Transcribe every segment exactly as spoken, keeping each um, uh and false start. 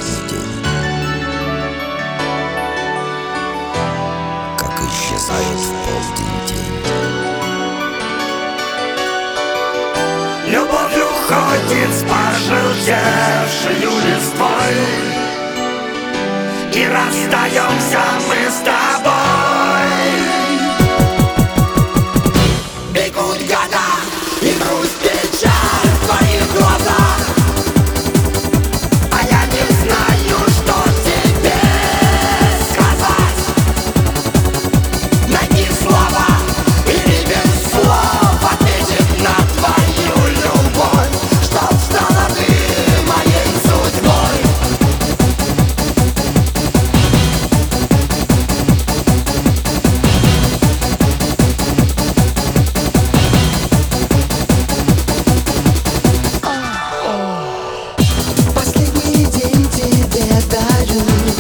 полдень день, как исчезает в полдень день. Любовь уходит с пожелтевшей листвой, и расстаемся мы с тобой. Бегут года, и грусть, печаль в твоих глазах, а я не знаю, что тебе сказать. Найти слова или без слов ответить на твою любовь, чтоб стала ты моей судьбой. Последний день тебе дарю,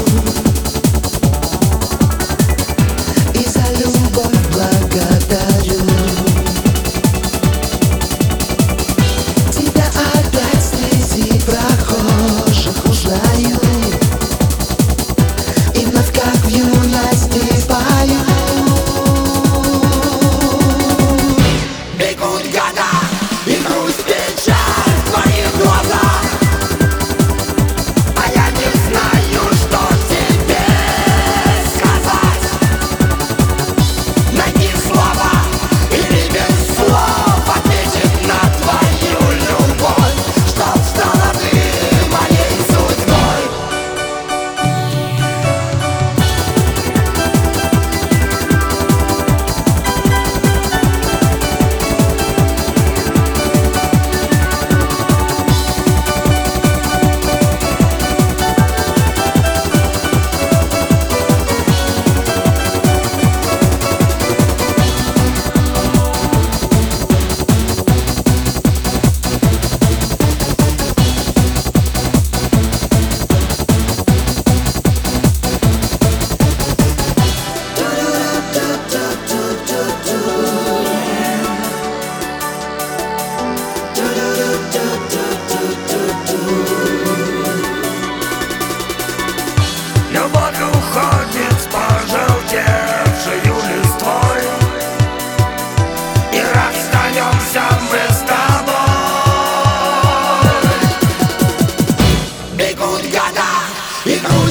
и за любовь благодарю. Тебя опять среди прохожих узнаю, и вновь как в юности пою. Бегут года, и грусть, печаль в твоих глазах, а я не знаю, что тебе сказать. Найти слова или без слов ответить на твою любовь, чтоб стала ты моей судьбой. Любовь уходит с пожелтевшей листвой, и расстаемся мы с тобой. Бегут года, и грусть,